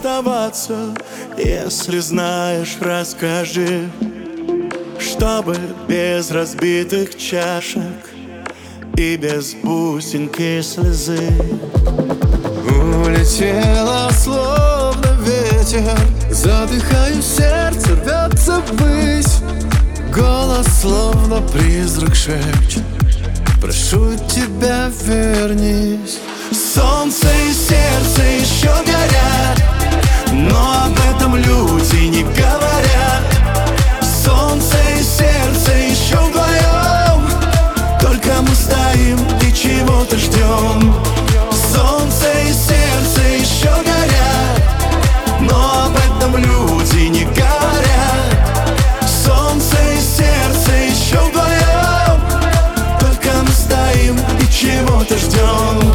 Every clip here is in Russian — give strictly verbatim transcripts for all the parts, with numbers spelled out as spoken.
расставаться. Если знаешь, расскажи, чтобы без разбитых чашек и без бусинки слезы. Улетела словно ветер, задыхаюсь, сердце рвется ввысь. Голос словно призрак шепчет: прошу тебя, вернись. Солнце и сердце еще горят, но об этом люди не говорят. Солнце и сердце еще вдвоем, только мы стоим и чего-то ждем. Солнце и сердце еще горят, но об этом люди не говорят. Солнце и сердце еще вдвоем, только мы стоим и чего-то ждем.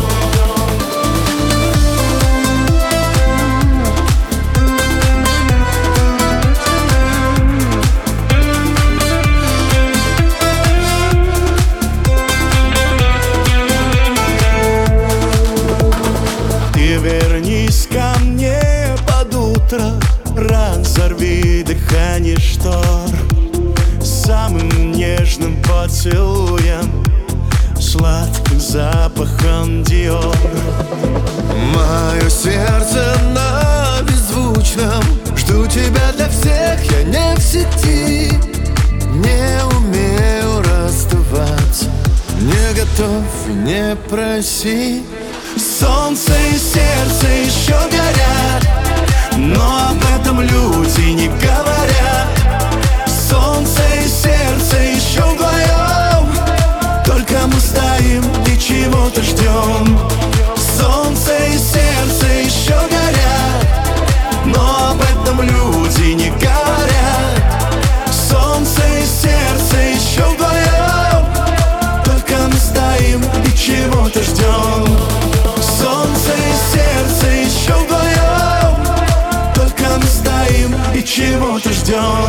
Вернись ко мне под утро, разорви дыхание штор самым нежным поцелуем, сладким запахом Диор. Мое сердце на беззвучном, жду тебя для всех, я не в сети. Не умею расставаться, не готов и не проси. Солнце и сердце еще горят, но об этом люди не говорят. Солнце и сердце еще вдвоем, только мы стоим и чего-то ждем. Солнце и сердце еще горят, но об этом люди не говорят. Солнце и сердце еще вдвоем, только мы стоим и чего-то ждем. Солнце и сердце еще вдвоем, только мы стоим и чего-то ждем.